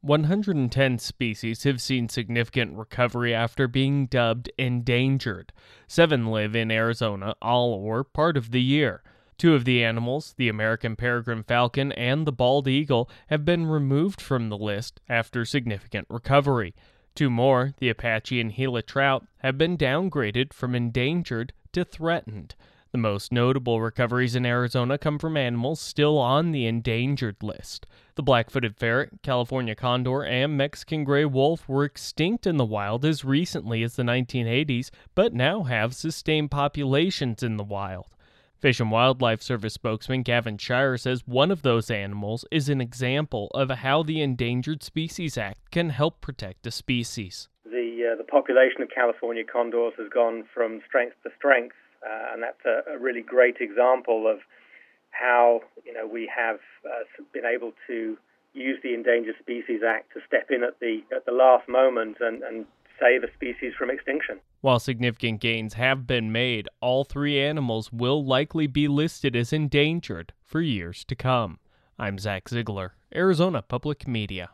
110 species have seen significant recovery after being dubbed endangered. 7 live in Arizona all or part of the year. 2 of the animals, the American peregrine falcon and the bald eagle, have been removed from the list after significant recovery. 2 more, the Apache and Gila trout, have been downgraded from endangered to threatened. The most notable recoveries in Arizona come from animals still on the endangered list. The black-footed ferret, California condor, and Mexican gray wolf were extinct in the wild as recently as the 1980s, but now have sustained populations in the wild. Fish and Wildlife Service spokesman Gavin Shire says one of those animals is an example of how the Endangered Species Act can help protect a species. The population of California condors has gone from strength to strength. And that's a really great example of how we have been able to use the Endangered Species Act to step in at the last moment and save a species from extinction. While significant gains have been made, all 3 animals will likely be listed as endangered for years to come. I'm Zach Ziegler, Arizona Public Media.